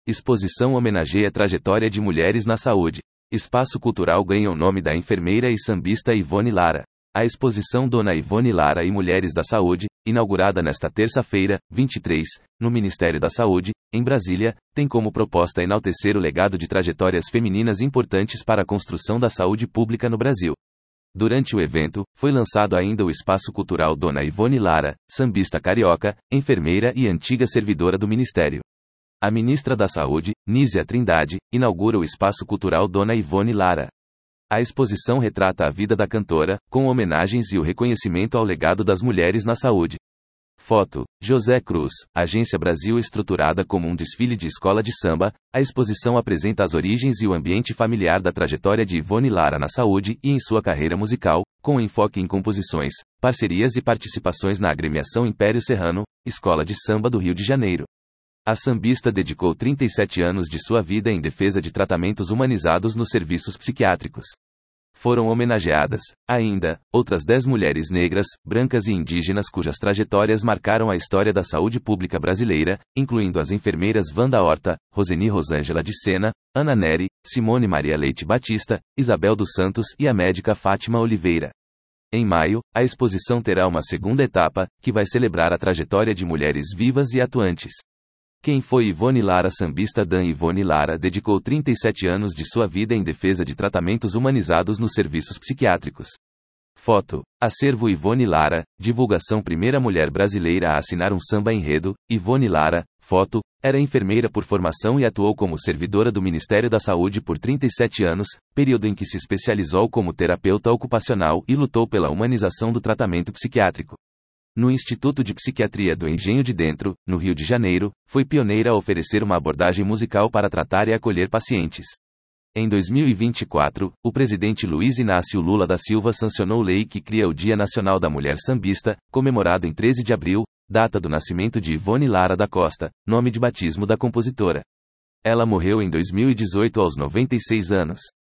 Exposição homenageia a trajetória de mulheres na saúde. Espaço cultural ganha o nome da enfermeira e sambista Ivone Lara. A exposição Dona Ivone Lara e Mulheres da Saúde, inaugurada nesta terça-feira, 23, no Ministério da Saúde, em Brasília, tem como proposta enaltecer o legado de trajetórias femininas importantes para a construção da saúde pública no Brasil. Durante o evento, foi lançado ainda o Espaço Cultural Dona Ivone Lara, sambista carioca, enfermeira e antiga servidora do Ministério. A ministra da Saúde, Nízia Trindade, inaugura o Espaço Cultural Dona Ivone Lara. A exposição retrata a vida da cantora, com homenagens e o reconhecimento ao legado das mulheres na saúde. Foto: José Cruz, Agência Brasil. Estruturada como um desfile de escola de samba, a exposição apresenta as origens e o ambiente familiar da trajetória de Ivone Lara na saúde e em sua carreira musical, com enfoque em composições, parcerias e participações na agremiação Império Serrano, escola de samba do Rio de Janeiro. A sambista dedicou 37 anos de sua vida em defesa de tratamentos humanizados nos serviços psiquiátricos. Foram homenageadas, ainda, outras 10 mulheres negras, brancas e indígenas cujas trajetórias marcaram a história da saúde pública brasileira, incluindo as enfermeiras Wanda Horta, Roseni Rosângela de Sena, Ana Neri, Simone Maria Leite Batista, Isabel dos Santos e a médica Fátima Oliveira. Em maio, a exposição terá uma segunda etapa, que vai celebrar a trajetória de mulheres vivas e atuantes. Quem foi Ivone Lara? Sambista Dan Ivone Lara dedicou 37 anos de sua vida em defesa de tratamentos humanizados nos serviços psiquiátricos. Foto: Acervo Ivone Lara, divulgação. Primeira mulher brasileira a assinar um samba enredo. Ivone Lara, foto, era enfermeira por formação e atuou como servidora do Ministério da Saúde por 37 anos, período em que se especializou como terapeuta ocupacional e lutou pela humanização do tratamento psiquiátrico. No Instituto de Psiquiatria do Engenho de Dentro, no Rio de Janeiro, foi pioneira a oferecer uma abordagem musical para tratar e acolher pacientes. Em 2024, o presidente Luiz Inácio Lula da Silva sancionou lei que cria o Dia Nacional da Mulher Sambista, comemorado em 13 de abril, data do nascimento de Ivone Lara da Costa, nome de batismo da compositora. Ela morreu em 2018 aos 96 anos.